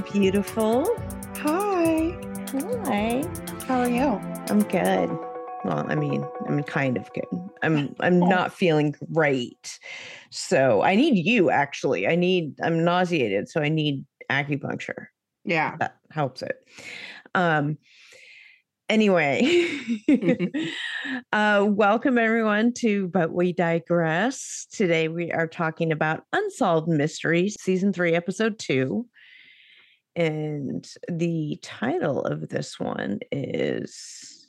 beautiful. Hi. Hi. How are you? I'm good. Well, I'm kind of good. I'm not feeling great. So I need you actually. I'm nauseated, so I need acupuncture. Yeah. That helps it. Anyway, welcome everyone to But We Digress. Today we are talking about Unsolved Mysteries, Season 3, Episode 2. And the title of this one is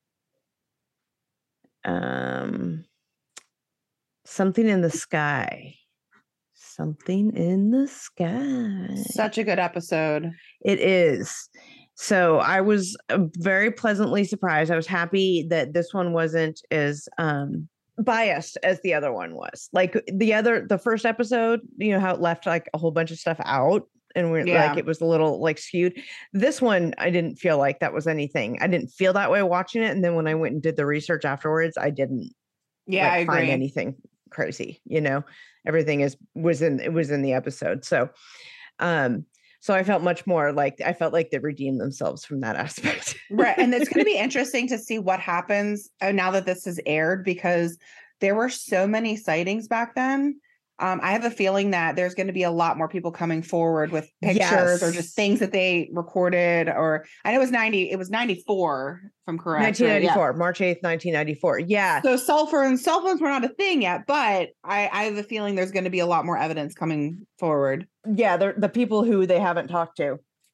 Something in the Sky. Something in the Sky. Such a good episode. It is. So I was very pleasantly surprised. I was happy that this one wasn't as biased as the other one was. Like the first episode, you know how it left like a whole bunch of stuff out and like it was a little like skewed. This one, I didn't feel like that was anything. I didn't feel that way watching it. And then when I went and did the research afterwards, I didn't I find agree. anything crazy. You know, everything was in the episode. So so I felt much more like I felt like they redeemed themselves from that aspect. Right. And it's going to be interesting to see what happens now that this has aired, because there were so many sightings back then. I have a feeling that there's going to be a lot more people coming forward with pictures or just things that they recorded. Or I know it was 94, if I'm correct. 1994, right? Yeah. March 8th, 1994. Yeah. So cell phones were not a thing yet, but I have a feeling there's going to be a lot more evidence coming forward. Yeah, the people who they haven't talked to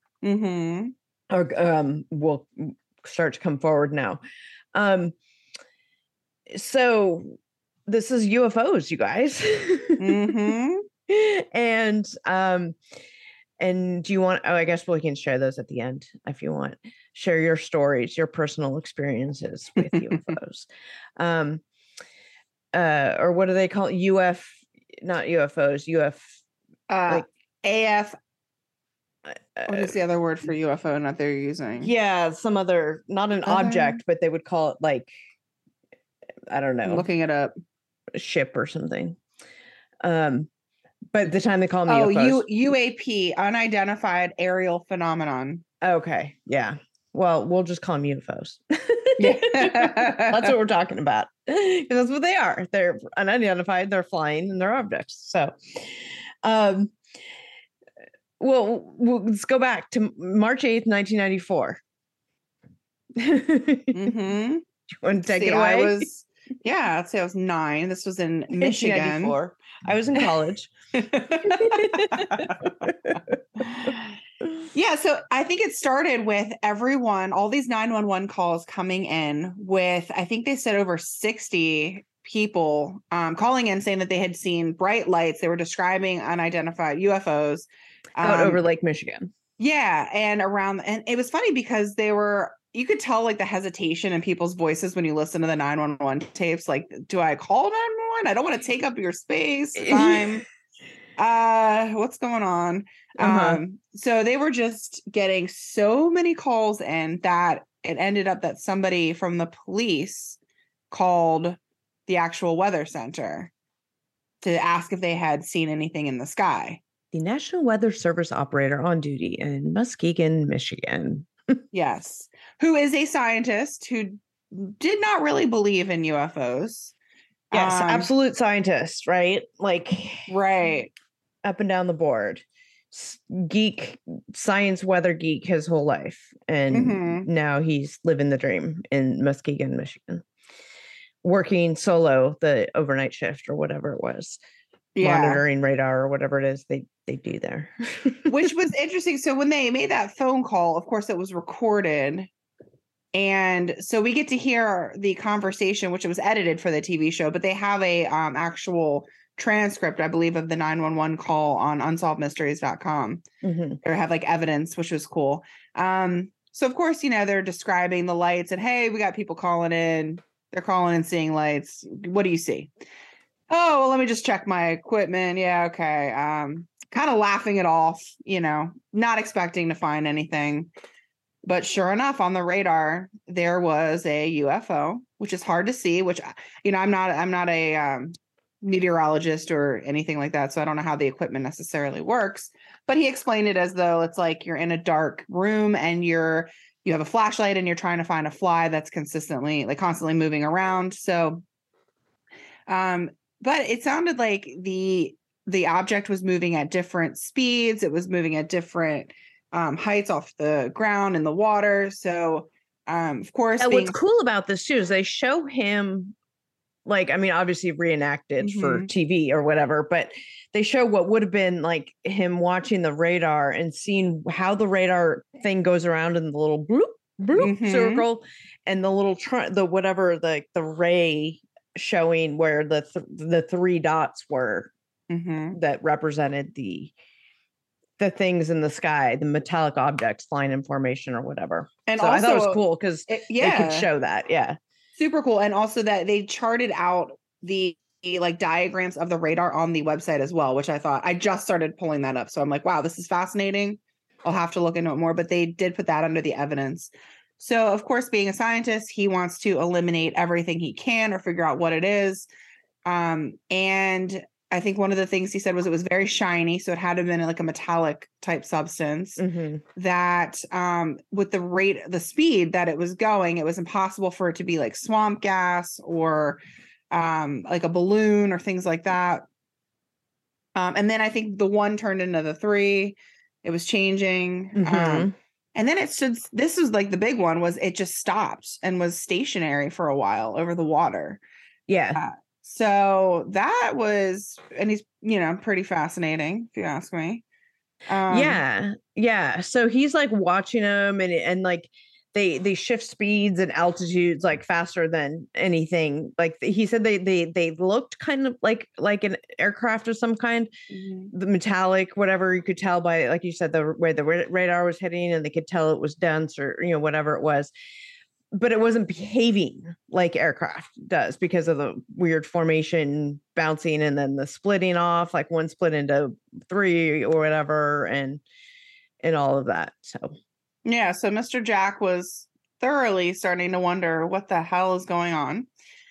or will start to come forward now. So this is UFOs, you guys. And do you want, I guess we can share those at the end if you want. Share your stories, your personal experiences with UFOs. Or what do they call it? Not UFOs, like AF. What is the other word for UFO that they're using? Yeah, some other, not an object, but they would call it like, I don't know. I'm looking it up. A ship or something. But the time they call them UFOs. UAP, unidentified aerial phenomenon. Okay, yeah. Well, we'll just call them UFOs. Yeah. That's what we're talking about. Because that's what they are. They're unidentified, they're flying, and they're objects. So, well, let's go back to March 8th, 1994. You want to take it away? I'd say I was 9. This was in Michigan. I was in college. Yeah, so I think it started with all these 911 calls coming in with, I think they said over 60 people calling in saying that they had seen bright lights. They were describing unidentified UFOs. Out over Lake Michigan. Yeah, and it was funny because you could tell like the hesitation in people's voices when you listen to the 911 tapes. Like, do I call 911? I don't want to take up your space. Time. What's going on? So they were just getting so many calls in that it ended up that somebody from the police called the actual weather center to ask if they had seen anything in the sky. The National Weather Service operator on duty in Muskegon, Michigan. Yes. Who is a scientist who did not really believe in UFOs. Yes, absolute scientist, right? Like, right. Up and down the board. Geek, science weather geek his whole life. And now he's living the dream in Muskegon, Michigan. Working solo the overnight shift or whatever it was. Yeah. Monitoring radar or whatever it is they do there. Which was interesting. So when they made that phone call, of course it was recorded. And so we get to hear the conversation, which was edited for the TV show, but they have a actual transcript, I believe, of the 911 call on unsolvedmysteries.com. They have like evidence, which was cool. So of course, they're describing the lights and, hey, we got people calling in. They're calling and seeing lights. What do you see? Oh, well, let me just check my equipment. Yeah, okay. Kind of laughing it off, not expecting to find anything. But sure enough, on the radar, there was a UFO, which is hard to see, which, I'm not a meteorologist or anything like that, so I don't know how the equipment necessarily works, but he explained it as though it's like you're in a dark room and you have a flashlight and you're trying to find a fly that's constantly moving around. So but it sounded like the object was moving at different speeds. It was moving at different heights off the ground in the water. So of course, what's cool about this too is they show him, like, I mean, obviously reenacted for TV or whatever, but they show what would have been like him watching the radar and seeing how the radar thing goes around in the little bloop circle, and the little the ray showing where the three dots were that represented the things in the sky, the metallic objects flying in formation or whatever. And so also, I thought it was cool because they could show that. Yeah. Super cool. And also that they charted out the like diagrams of the radar on the website as well, which I just started pulling that up. So I'm like, wow, this is fascinating. I'll have to look into it more, but they did put that under the evidence. So of course, being a scientist, he wants to eliminate everything he can or figure out what it is. And I think one of the things he said was it was very shiny. So it had to have been like a metallic type substance that with the speed that it was going, it was impossible for it to be like swamp gas or like a balloon or things like that. And then I think the one turned into the three. It was changing. And then this was like the big one was it just stopped and was stationary for a while over the water. Yeah. So that was, and he's, pretty fascinating if you ask me. Yeah. So he's like watching them and like they shift speeds and altitudes like faster than anything. Like he said, they looked kind of like an aircraft of some kind, the metallic, whatever you could tell by, like you said, the way the radar was hitting, and they could tell it was dense or, whatever it was. But it wasn't behaving like aircraft does because of the weird formation bouncing and then the splitting off, like one split into three or whatever, and all of that. So yeah, so Mr. Jack was thoroughly starting to wonder what the hell is going on.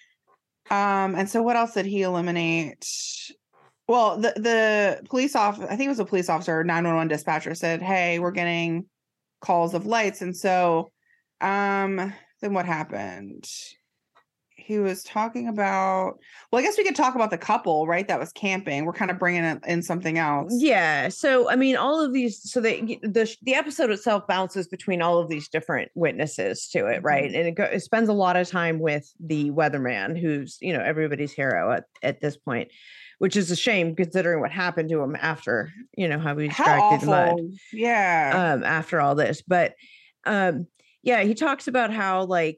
And so what else did he eliminate? Well, the police officer, I think it was a police officer, 911 dispatcher said, "Hey, we're getting calls of lights." And so then what happened? He was talking about, well, I guess we could talk about the couple, right? That was camping. We're kind of bringing in something else. Yeah. So, I mean, all of these, so the episode itself bounces between all of these different witnesses to it. Right. And it spends a lot of time with the weatherman, who's, everybody's hero at this point, which is a shame considering what happened to him after, how he was dragged through the mud. Yeah. After all this. But, yeah, he talks about how like,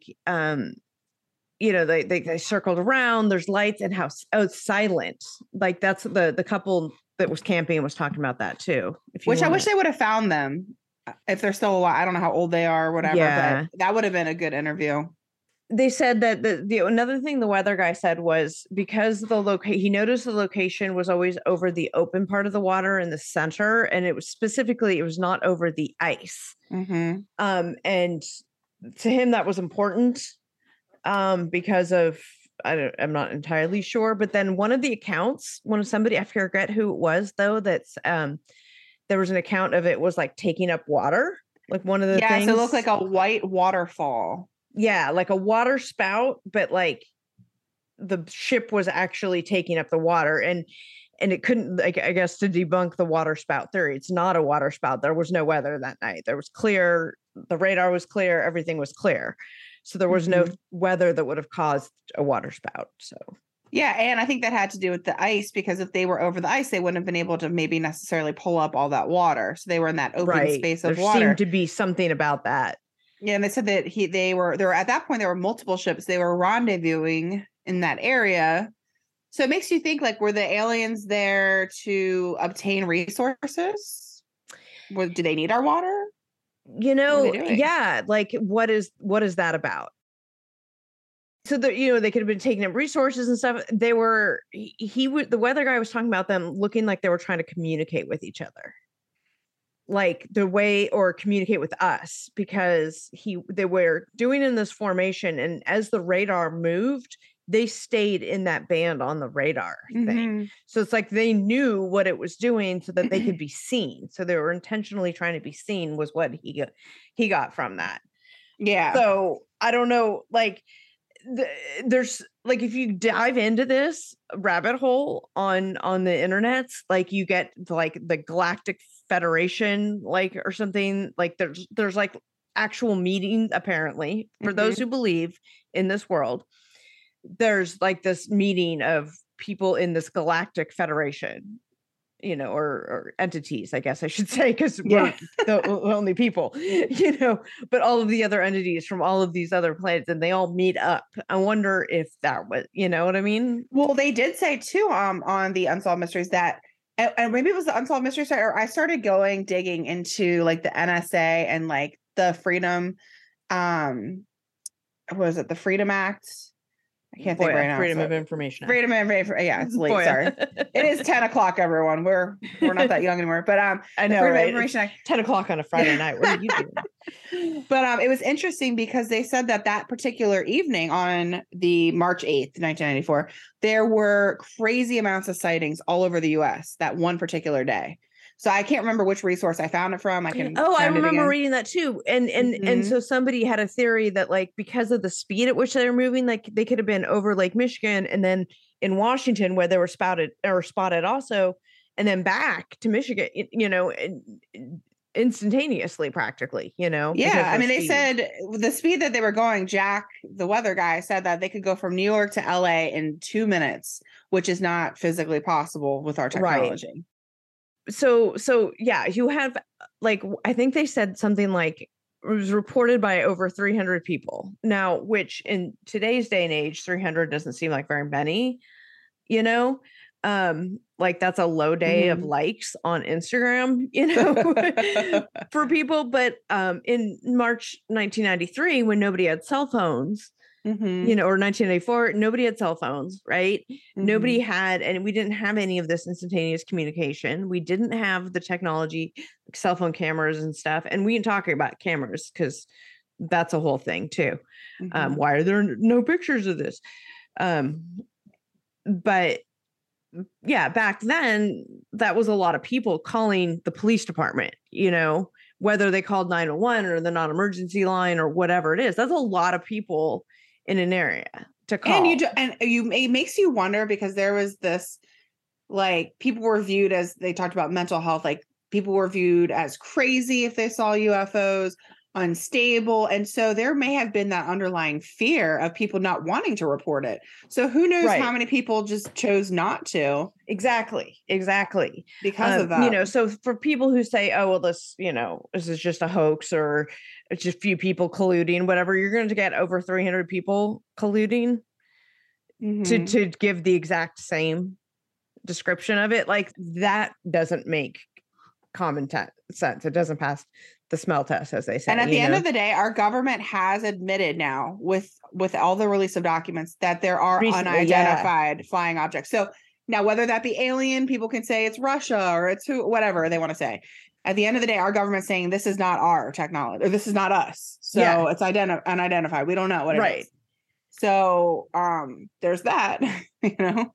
they circled around, there's lights, and how it's silent. Like that's the couple that was camping was talking about that too. I wish they would have found them if they're still alive. I don't know how old they are or whatever, but that would have been a good interview. They said that the another thing the weather guy said was because he noticed the location was always over the open part of the water in the center, and it was not over the ice. And to him that was important because of I'm not entirely sure, but then one of somebody, I forget who it was though, that's there was an account of it was like taking up water, like one of the things. So it looked like a white waterfall. Yeah, like a water spout, but like the ship was actually taking up the water, and it couldn't, like, I guess to debunk the water spout theory, it's not a water spout. There was no weather that night. There was clear, the radar was clear, everything was clear. So there was no weather that would have caused a water spout. So yeah, and I think that had to do with the ice, because if they were over the ice, they wouldn't have been able to maybe necessarily pull up all that water. So they were in that open space of water. There seemed to be something about that. Yeah, and they said that there were at that point there were multiple ships. They were rendezvousing in that area. So it makes you think, like, were the aliens there to obtain resources? Do they need our water? Yeah, like what is that about? So they could have been taking up resources and stuff. They were the weather guy was talking about them looking like they were trying to communicate with each other. Like the way, or communicate with us, because they were doing in this formation, and as the radar moved, they stayed in that band on the radar thing. Mm-hmm. So it's like they knew what it was doing so that they could be seen. So they were intentionally trying to be seen was what he got from that. Yeah. So I don't know, like there's like, if you dive into this rabbit hole on the internet, like you get like the Galactic Federation, like, or something, like there's like actual meetings apparently for those who believe in this world. There's like this meeting of people in this Galactic Federation, you know, or entities, I guess I should say, because we're the only people, you know, but all of the other entities from all of these other planets, and they all meet up. I wonder if that was, you know what I mean? Well, they did say too, on the Unsolved Mysteries that, and maybe it was the Unsolved Mysteries, or I started digging into like the NSA and like the Freedom, what was it, the Freedom Act? I can't think right now. Freedom of Information Act. Freedom of Information. Yeah, it's late. FOIA. Sorry, it is 10 o'clock. Everyone, we're not that young anymore. But I know, Freedom right? of Information Act. 10 o'clock on a Friday night. What are you doing? But it was interesting because they said that particular evening on the March 8th, 1994, there were crazy amounts of sightings all over the U.S. that one particular day. So I can't remember which resource I found it from. I can. Oh, I remember reading that too. And so somebody had a theory that like because of the speed at which they were moving, like they could have been over Lake Michigan and then in Washington where they were spotted also, and then back to Michigan, you know, instantaneously practically, you know. Yeah, I mean, they said the speed that they were going, Jack, the weather guy, said that they could go from New York to LA in 2 minutes, which is not physically possible with our technology. Right. So yeah, you have like, I think they said something like it was reported by over 300 people now, which in today's day and age, 300 doesn't seem like very many, you know, like that's a low day of likes on Instagram, you know, for people. But in March 1993, when nobody had cell phones, you know, or 1984, nobody had cell phones, right? Nobody had, and we didn't have any of this instantaneous communication. We didn't have the technology, like cell phone cameras and stuff. And we can talk about cameras because that's a whole thing too. Why are there no pictures of this? But yeah, back then that was a lot of people calling the police department, you know, whether they called 911 or the non-emergency line or whatever it is. That's a lot of people in an area to call. It makes you wonder, because there was this, like, people were viewed as, they talked about mental health, like people were viewed as crazy if they saw UFOs, unstable. And so there may have been that underlying fear of people not wanting to report it. So who knows how many people just chose not to. Exactly. Because of that. You know, so for people who say, oh, well, this is just a hoax, or it's just a few people colluding, whatever, you're going to get over 300 people colluding to give the exact same description of it. Like, that doesn't make common sense. It doesn't pass the smell test, as they say. And at the end of the day, our government has admitted now with all the release of documents that there are unidentified flying objects. So now, whether that be alien, people can say it's Russia or it's whatever they want to say. At the end of the day, our government's saying this is not our technology, or this is not us. So it's unidentified. We don't know what it is. So there's that, you know.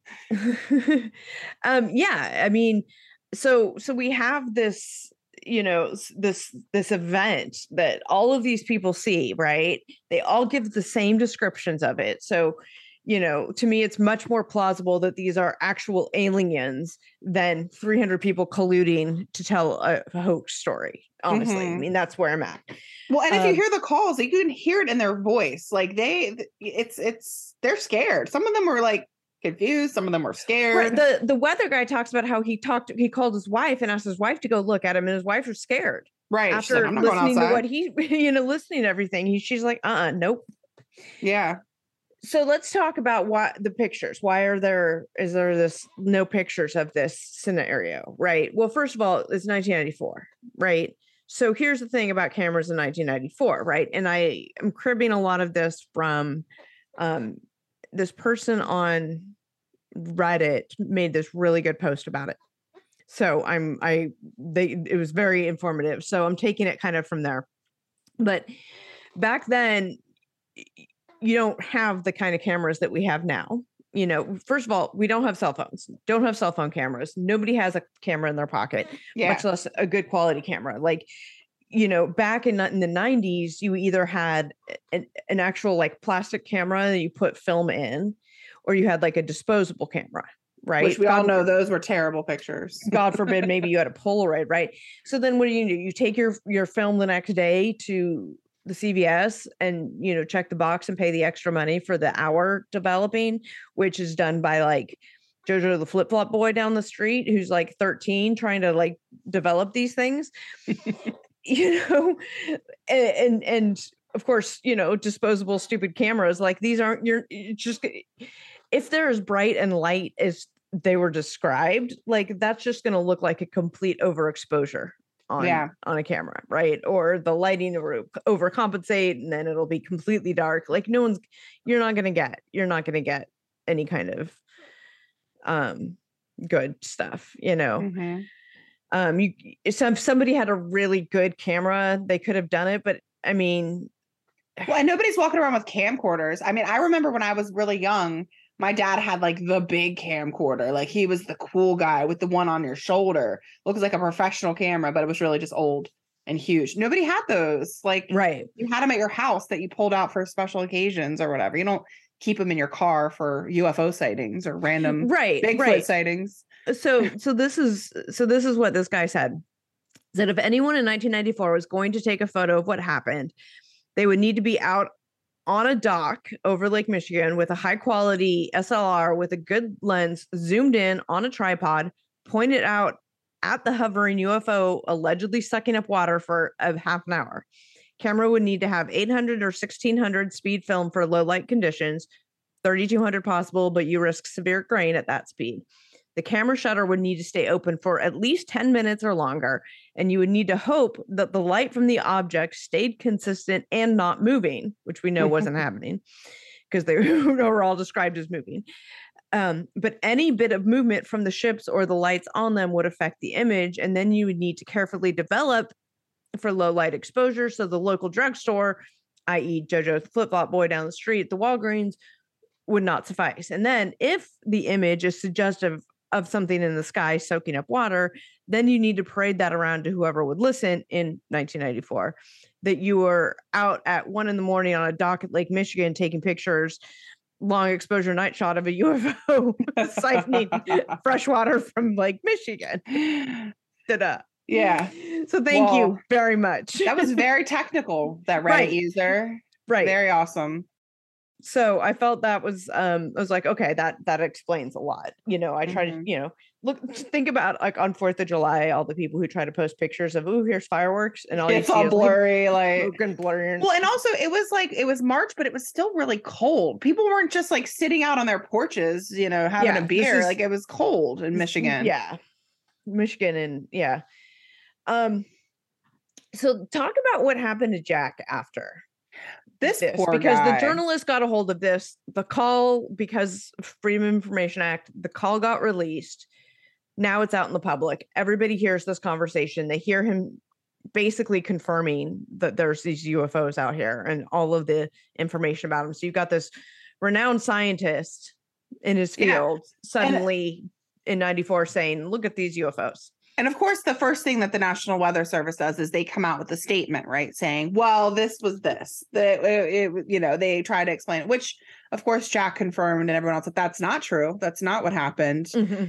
I mean, so we have this, you know, this event that all of these people see, right? They all give the same descriptions of it. So, you know, to me, it's much more plausible that these are actual aliens than 300 people colluding to tell a hoax story. Honestly, I mean, that's where I'm at. Well, and if you hear the calls, you can hear it in their voice. Like they're scared. Some of them were like confused. Some of them were scared. Right. The weather guy talks about how he called his wife and asked his wife to go look at him, and his wife was scared. Right. After said, listening to what he, listening to everything, she's like, nope. Yeah. So let's talk about the pictures. Why is there no pictures of this scenario? Right. Well, first of all, it's 1994, right? So here's the thing about cameras in 1994, right? And I am cribbing a lot of this from this person on Reddit made this really good post about it. So it was very informative. So I'm taking it kind of from there. But back then, you don't have the kind of cameras that we have now. You know, first of all, we don't have cell phones, don't have cell phone cameras. Nobody has a camera in their pocket, much less a good quality camera. Like, you know, back in the 90s, you either had an actual like plastic camera that you put film in, or you had like a disposable camera, right? Which we all know those were terrible pictures. God forbid, maybe you had a Polaroid, right? So then what do? You take your film the next day to the CVS and, you know, check the box and pay the extra money for the hour developing, which is done by like Jojo the flip-flop boy down the street who's like 13 trying to like develop these things. You know, and of course, you know, disposable stupid cameras like these aren't, you're just, if they're as bright and light as they were described, like that's just going to look like a complete overexposure on a camera, right? Or the lighting will overcompensate and then it'll be completely dark. Like you're not going to get any kind of good stuff, you know. If somebody had a really good camera, they could have done it, but I mean, well, and nobody's walking around with camcorders. I mean, I remember when I was really young, my dad had like the big camcorder. Like he was the cool guy with the one on your shoulder. Looks like a professional camera, but it was really just old and huge. Nobody had those. Like, right. You had them at your house that you pulled out for special occasions or whatever. You don't keep them in your car for UFO sightings or random Bigfoot sightings. So this is what this guy said. That if anyone in 1994 was going to take a photo of what happened, they would need to be out on a dock over Lake Michigan with a high quality SLR with a good lens, zoomed in on a tripod, pointed out at the hovering UFO allegedly sucking up water for a half an hour. Camera would need to have 800 or 1600 speed film for low light conditions, 3200 possible, but you risk severe grain at that speed. The camera shutter would need to stay open for at least 10 minutes or longer, and you would need to hope that the light from the object stayed consistent and not moving, which we know wasn't happening because they were all described as moving. But any bit of movement from the ships or the lights on them would affect the image, and then you would need to carefully develop for low light exposure. So the local drugstore, i.e. Jojo's flip-flop boy down the street, the Walgreens, would not suffice. And then if the image is suggestive of something in the sky soaking up water, then you need to parade that around to whoever would listen in 1994, that you were out at 1 a.m. on a dock at Lake Michigan taking pictures, long exposure night shot of a UFO siphoning fresh water from Lake Michigan. Ta-da. Yeah. So thank you very much. That was very technical, that Reddit user. Right. Very awesome. So I felt that was, I was like, okay, that explains a lot. You know, I try to, you know, think about like on 4th of July, all the people who try to post pictures of, ooh, here's fireworks. And all it's all blurry, like blurry. Well, and also it was March, but it was still really cold. People weren't just like sitting out on their porches, you know, having a beer. Like it was cold in Michigan. Yeah. Michigan and so talk about what happened to Jack after. This poor because guy. The journalist got a hold of this, the call, because Freedom of Information Act, the call got released. Now it's out in the public. Everybody hears this conversation. They hear him basically confirming that there's these UFOs out here and all of the information about them. So you've got this renowned scientist in his field suddenly in 94 saying, look at these UFOs. And of course, the first thing that the National Weather Service does is they come out with a statement, right? Saying, well, this was this, you know, they try to explain it, which of course, Jack confirmed and everyone else that that's not true. That's not what happened.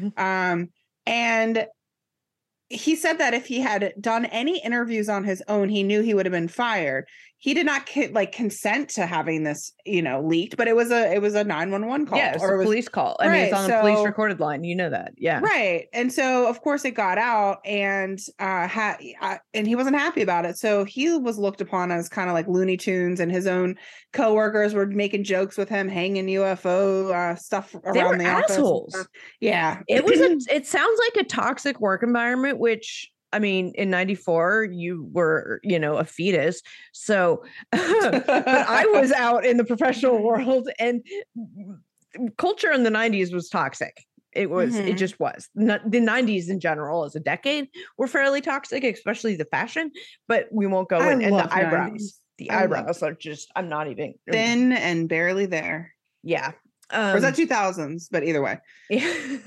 And he said that if he had done any interviews on his own, he knew he would have been fired. He did not consent to having this, you know, leaked, but it was a 911 call. Yeah, it was a police call. I mean, it's on a police recorded line. You know that. Yeah. Right. And so, of course, it got out and and he wasn't happy about it. So he was looked upon as kind of like Looney Tunes, and his own coworkers were making jokes with him, hanging UFO stuff around the office. Assholes. Yeah. It sounds like a toxic work environment, which, I mean, in 94, you were, you know, a fetus. So, but I was out in the professional world, and culture in the 90s was toxic. It was, it just was. The 90s in general as a decade were fairly toxic, especially the fashion, but we won't go in the eyebrows. The I love eyebrows are just, I'm not even thin and barely there. Yeah. Or is that 2000s? But either way, yeah.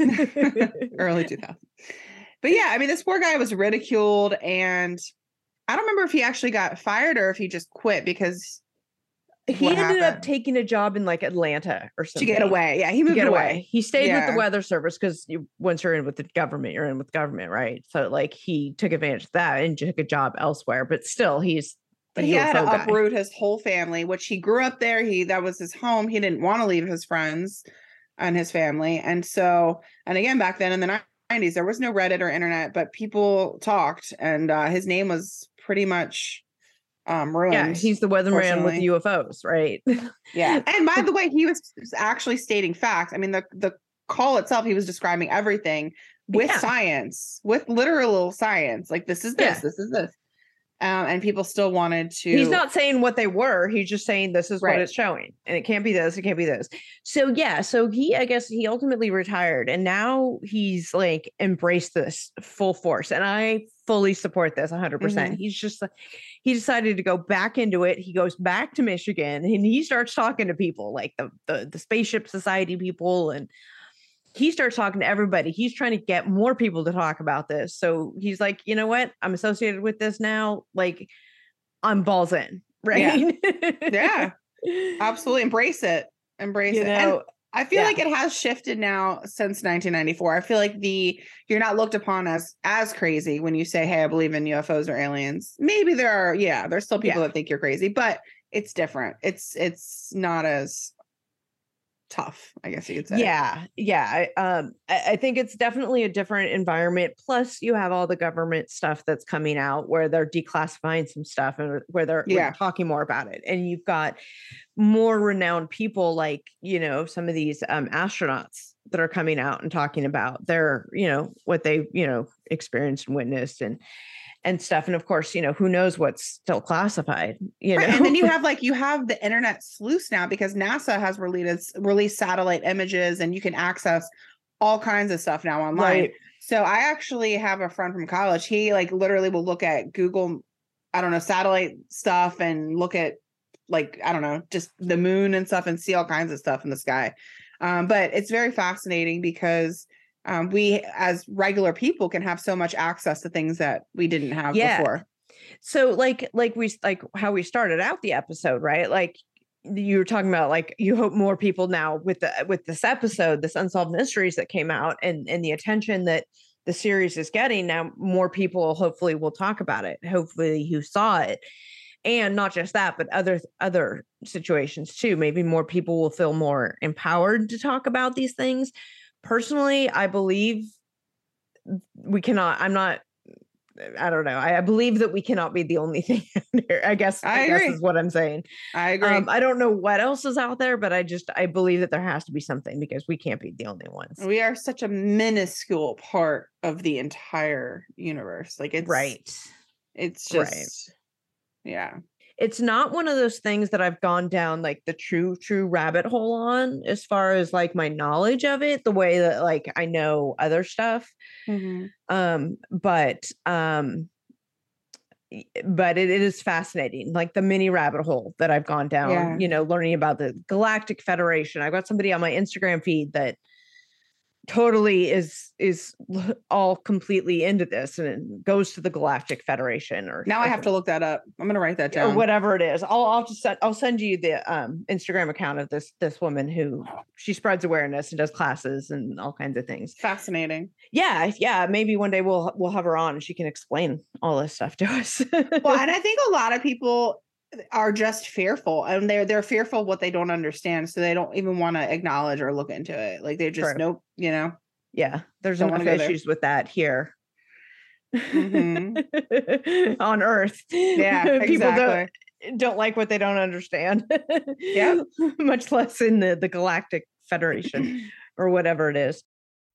early 2000s. But yeah, I mean, this poor guy was ridiculed, and I don't remember if he actually got fired or if he just quit because He what ended up happened taking a job in like Atlanta or to something. get away. Yeah, he To moved get away. away. He stayed with the Yeah. weather service because once you're in with the government, you're in with government, right? So like he took advantage of that and took a job elsewhere. But still, he's the But he had to UFO guy. uproot his whole family, which he grew up there. That was his home. He didn't want to leave his friends and his family. And so, and again, back then in the 90s, there was no Reddit or internet, but people talked, and his name was pretty much ruined. Yeah, he's the weatherman with the UFOs, right? Yeah. And by the way, he was actually stating facts. I mean, the call itself, he was describing everything with science, with literal science. Like, this is this, this is this. And people still wanted to. He's not saying what they were. He's just saying this is what it's showing. And it can't be this. It can't be this. So yeah. So I guess he ultimately retired. And now he's like embraced this full force. And I fully support this 100%. He's just, he decided to go back into it. He goes back to Michigan and he starts talking to people like the Spaceship Society people, and he starts talking to everybody. He's trying to get more people to talk about this. So he's like, you know what? I'm associated with this now. Like, I'm balls in, right? Yeah. Absolutely. Embrace it. Embrace it. And I feel like it has shifted now since 1994. I feel like you're not looked upon as crazy when you say, hey, I believe in UFOs or aliens. Maybe there's still people that think you're crazy, but it's different. It's not as tough, I guess you could say. Yeah. I think it's definitely a different environment. Plus, you have all the government stuff that's coming out where they're declassifying some stuff and where they're talking more about it. And you've got more renowned people like, some of these astronauts that are coming out and talking about their, what they, experienced and witnessed and stuff. And of course, who knows what's still classified, Right. And then you have the internet sleuths now, because NASA has released satellite images, and you can access all kinds of stuff now online. Right. So I actually have a friend from college. He literally will look at Google, I don't know, satellite stuff and look at just the moon and stuff and see all kinds of stuff in the sky. But it's very fascinating because we as regular people can have so much access to things that we didn't have before. So like how we started out the episode, right? Like you were talking about, like, you hope more people now with this episode, this Unsolved Mysteries that came out, and the attention that the series is getting now, more people hopefully will talk about it. Hopefully who saw it. And not just that, but other situations too. Maybe more people will feel more empowered to talk about these things. Personally, I believe we cannot. I don't know. I believe that we cannot be the only thing out there. I guess is what I'm saying. I agree. I don't know what else is out there, but I believe that there has to be something, because we can't be the only ones. We are such a minuscule part of the entire universe. Like, it's right. It's just yeah. It's not one of those things that I've gone down like the true rabbit hole on, as far as like my knowledge of it, the way that like I know other stuff. But it is fascinating, like the mini rabbit hole that I've gone down, learning about the Galactic Federation. I've got somebody on my Instagram feed that totally is all completely into this, and it goes to the Galactic Federation. Or now I have to look that up. I'm gonna write that down. Or whatever it is. I'll send you the Instagram account of this woman who she spreads awareness and does classes and all kinds of things. Fascinating. Yeah. Maybe one day we'll have her on and she can explain all this stuff to us. Well, and I think a lot of people are just fearful, and they're fearful of what they don't understand, so they don't even want to acknowledge or look into it. Like, they just nope. Yeah, there's enough issues with that here on Earth. Yeah, people don't like what they don't understand. Yeah, much less in the Galactic Federation or whatever it is.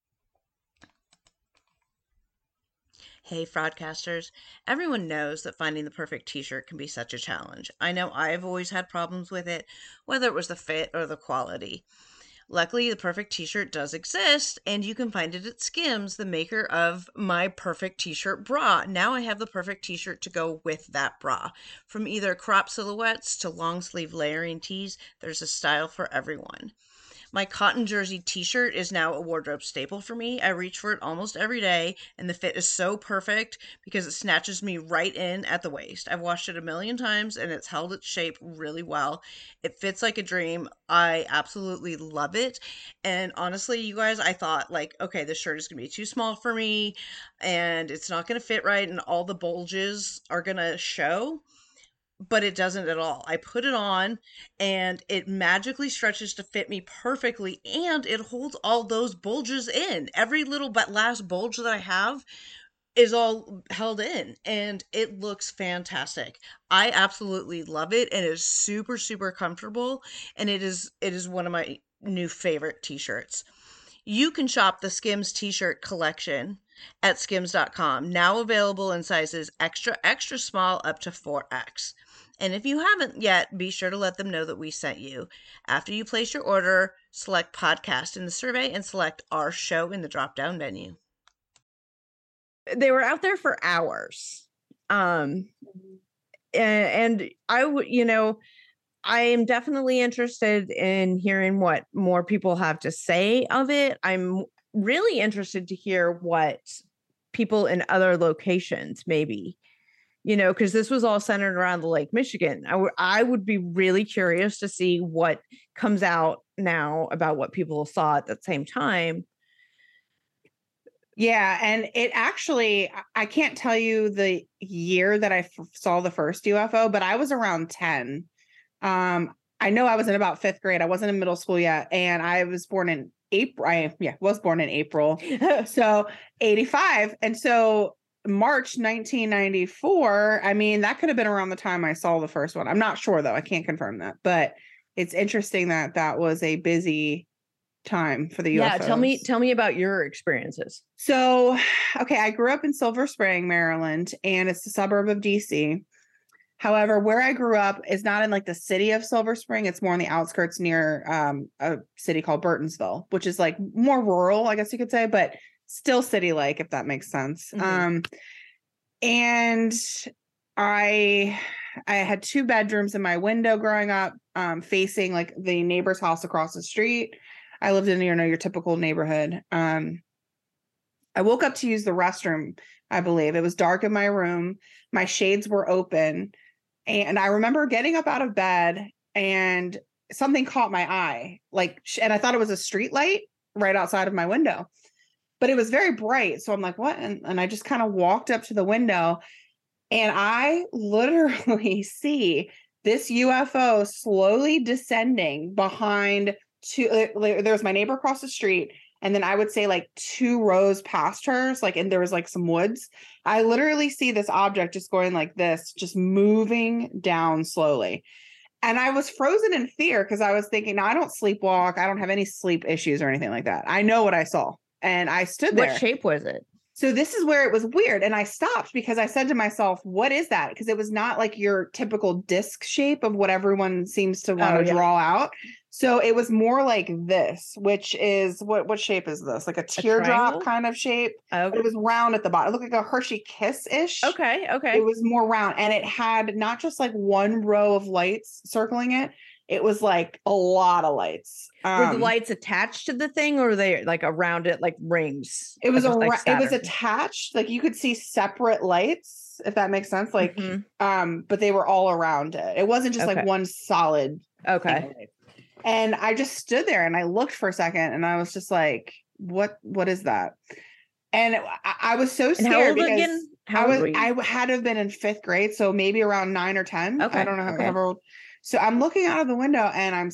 Hey, Fraudcasters. Everyone knows that finding the perfect t-shirt can be such a challenge. I know I've always had problems with it, whether it was the fit or the quality. Luckily, the perfect t-shirt does exist, and you can find it at Skims, the maker of my perfect t-shirt bra. Now I have the perfect t-shirt to go with that bra. From either crop silhouettes to long sleeve layering tees, there's a style for everyone. My cotton jersey t-shirt is now a wardrobe staple for me. I reach for it almost every day, and the fit is so perfect because it snatches me right in at the waist. I've washed it a million times, and it's held its shape really well. It fits like a dream. I absolutely love it. And honestly, you guys, I thought like, okay, this shirt is going to be too small for me, and it's not going to fit right, and all the bulges are going to show, but it doesn't at all. I put it on and it magically stretches to fit me perfectly, and it holds all those bulges in. Every little but last bulge that I have is all held in, and it looks fantastic. I absolutely love it, and it is super super comfortable, and it is one of my new favorite t-shirts. You can shop the Skims t-shirt collection at skims.com, now available in sizes extra extra small up to 4X. And if you haven't yet, be sure to let them know that we sent you. After you place your order, select podcast in the survey and select our show in the drop-down menu. They were out there for hours. And I would, I am definitely interested in hearing what more people have to say of it. I'm really interested to hear what people in other locations maybe, because this was all centered around the Lake Michigan. I would be really curious to see what comes out now about what people saw at the same time. Yeah, and it actually, I can't tell you the year that I saw the first UFO, but I was around 10. I know I was in about 5th grade. I wasn't in middle school yet, and I was born in April. Was born in April. So 85. And so March 1994, I mean, that could have been around the time I saw the first one. I'm not sure though. I can't confirm that, but it's interesting that that was a busy time for the UFOs. Yeah, tell me about your experiences. So, okay, I grew up in Silver Spring, Maryland, and it's a suburb of DC. However, where I grew up is not in like the city of Silver Spring. It's more on the outskirts near a city called Burtonsville, which is like more rural, I guess you could say, but still city-like, if that makes sense. Mm-hmm. And I had 2 bedrooms in my window growing up, facing like the neighbor's house across the street. I lived in, your typical neighborhood. I woke up to use the restroom, I believe. It was dark in my room. My shades were open. And I remember getting up out of bed and something caught my eye, and I thought it was a street light right outside of my window, but it was very bright. So I'm like, what? And I just kind of walked up to the window, and I literally see this UFO slowly descending behind there's my neighbor across the street. And then I would say like 2 rows past hers, and there was like some woods. I literally see this object just going like this, just moving down slowly. And I was frozen in fear because I was thinking, now I don't sleepwalk. I don't have any sleep issues or anything like that. I know what I saw. And I stood there. What shape was it? So this is where it was weird. And I stopped because I said to myself, what is that? Because it was not like your typical disc shape of what everyone seems to want to draw out. So it was more like this, which is what shape is this? Like a teardrop kind of shape. Okay. It was round at the bottom. It looked like a Hershey Kiss-ish. Okay. It was more round. And it had not just like 1 row of lights circling it. It was like a lot of lights. Were the lights attached to the thing, or were they like around it, like rings? It was it was attached. Like you could see separate lights, if that makes sense. Like, but they were all around it. It wasn't just like one solid. Okay. And I just stood there and I looked for a second, and I was just like, "What is that?" And I was so scared because I had to have been in 5th grade, so maybe around 9 or 10. Okay. I don't know however old. So I'm looking out of the window, and I'm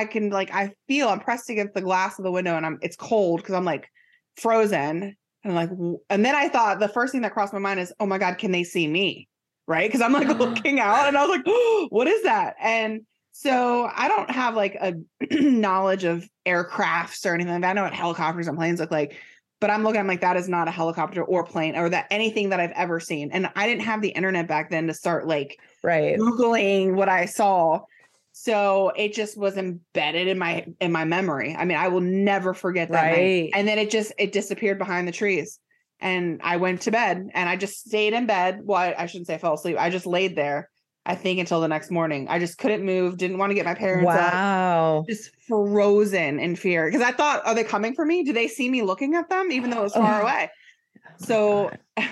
pressed against the glass of the window, and it's cold because I'm like frozen. And then I thought the first thing that crossed my mind is, oh my God, can they see me? Right? Because I'm like looking out, and I was like, oh, what is that? And so I don't have like a knowledge of aircrafts or anything like that. I know what helicopters and planes look like, but I'm like, that is not a helicopter or plane or that anything that I've ever seen. And I didn't have the internet back then to start like Googling what I saw. So it just was embedded in my memory. I mean, I will never forget that night. And then it disappeared behind the trees. And I went to bed and I just stayed in bed. Well, I shouldn't say I fell asleep. I just laid there, I think, until the next morning. I just couldn't move. Didn't want to get my parents up. Just frozen in fear. Because I thought, are they coming for me? Do they see me looking at them, even though it was far away? So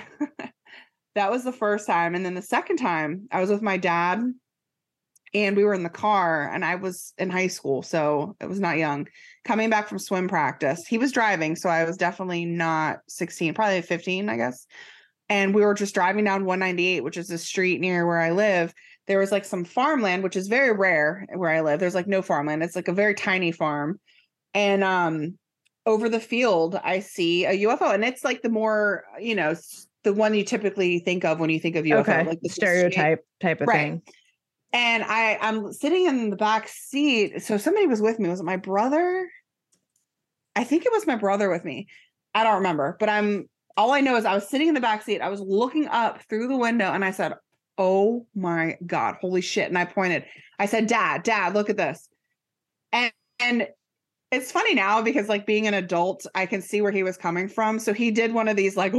that was the first time. And then the second time I was with my dad and we were in the car and I was in high school. So it was not young, coming back from swim practice. He was driving. So I was definitely not 16, probably 15, I guess. And we were just driving down 198, which is a street near where I live. There was like some farmland, which is very rare where I live. There's like no farmland. It's like a very tiny farm. And over the field, I see a UFO. And it's like the more, the one you typically think of when you think of UFO, like the stereotype type of thing. And I'm sitting in the back seat. So somebody was with me. Was it my brother? I think it was my brother with me. I don't remember, but all I know is I was sitting in the back seat. I was looking up through the window and I said, oh my God, holy shit. And I pointed, I said, Dad, look at this. And it's funny now because like being an adult, I can see where he was coming from. So he did one of these like,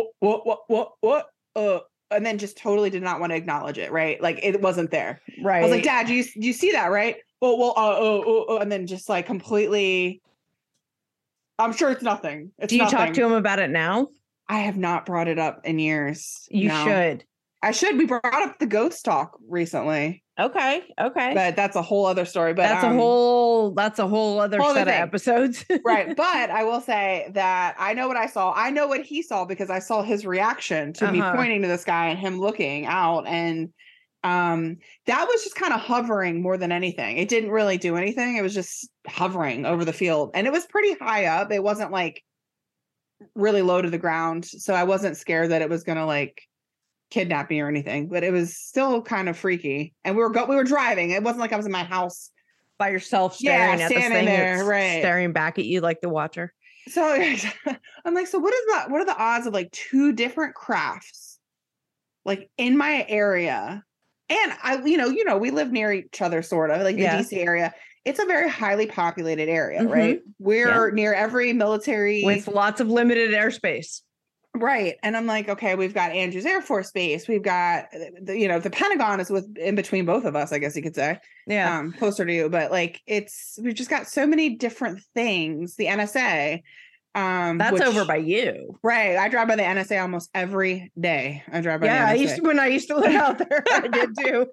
what? And then just totally did not want to acknowledge it. Right. Like it wasn't there. Right. I was like, Dad, do you see that? Right. And then just like completely, I'm sure it's nothing. Do you talk to him about it now? I have not brought it up in years. You should. I should. We brought up the ghost talk recently. Okay. But that's a whole other story. But that's a whole other set of episodes. Right. But I will say that I know what I saw. I know what he saw because I saw his reaction to me pointing to this guy and him looking out. And that was just kind of hovering more than anything. It didn't really do anything. It was just hovering over the field. And it was pretty high up. It wasn't like really low to the ground. So I wasn't scared that it was going to like kidnap me or anything, but it was still kind of freaky. And we were driving. It wasn't like I was in my house by yourself staring at this thing there, right, staring back at you like the Watcher. So I'm like, so what are the odds of like two different crafts like in my area? And I, we live near each other, sort of like the DC area. It's a very highly populated area, right? We're near every military with lots of limited airspace. Right. And I'm like, okay, we've got Andrews Air Force Base. We've got, the Pentagon is in between both of us, I guess you could say. Yeah. Closer to you. But like, we've just got so many different things. The NSA. That's over by you. Right. I drive by the NSA almost every day. I drive by the NSA. When I used to live out there, I did too.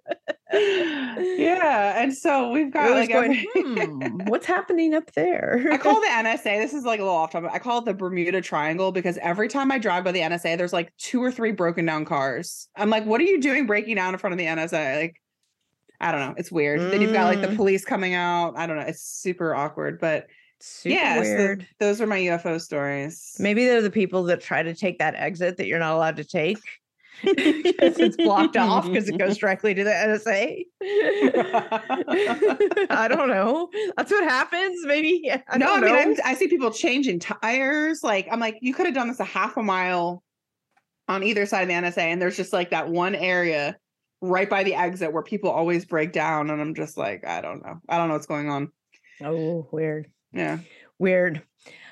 Yeah. And so we've got like what's happening up there? I call the NSA, this is like a little off topic, I call it the Bermuda Triangle because every time I drive by the NSA, there's like 2 or 3 broken down cars. I'm like, what are you doing breaking down in front of the NSA? Like, I don't know. It's weird. Then you've got like the police coming out. I don't know. It's super awkward, but super weird. So those are my UFO stories. Maybe they're the people that try to take that exit that you're not allowed to take. Because it's blocked off because it goes directly to the NSA. I don't know. That's what happens. Maybe. I see people changing tires. Like, I'm like, you could have done this a half a mile on either side of the NSA, and there's just like that one area right by the exit where people always break down, and I'm just like, I don't know what's going on. Oh, weird. Yeah, weird.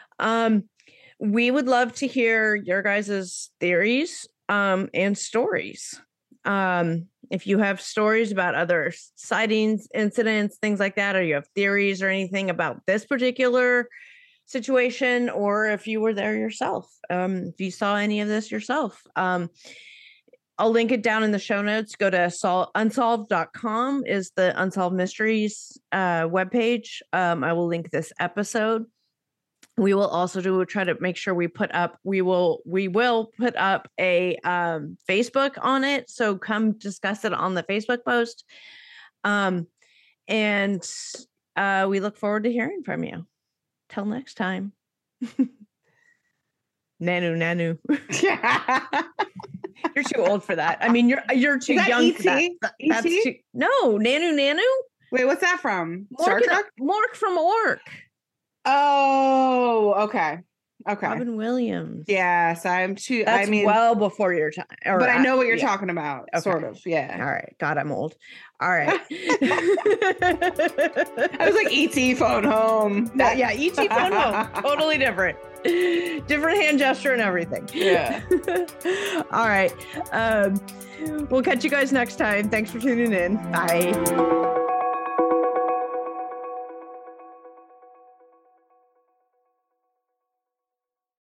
We would love to hear your guys' theories and stories. If you have stories about other sightings, incidents, things like that, or you have theories or anything about this particular situation, or if you were there yourself, if you saw any of this yourself, I'll link it down in the show notes. Go to unsolved.com is the Unsolved Mysteries webpage. I will link this episode. We will also try to make sure we will put up a Facebook on it. So come discuss it on the Facebook post. And we look forward to hearing from you. Till next time. Nanu. You're too old for that. I mean, you're too young for that. That's no, Nanu. Wait, what's that from? Star Trek? Mork from Ork. Oh, okay. Okay. Robin Williams. Yes, I'm too. That's well before your time. But I know what you're talking about, Okay. sort of. Yeah. All right. God, I'm old. All right. I was like E.T. phone home. Yeah, E.T. phone home. Totally different. Different hand gesture and everything. Yeah. All right. We'll catch you guys next time. Thanks for tuning in. Bye.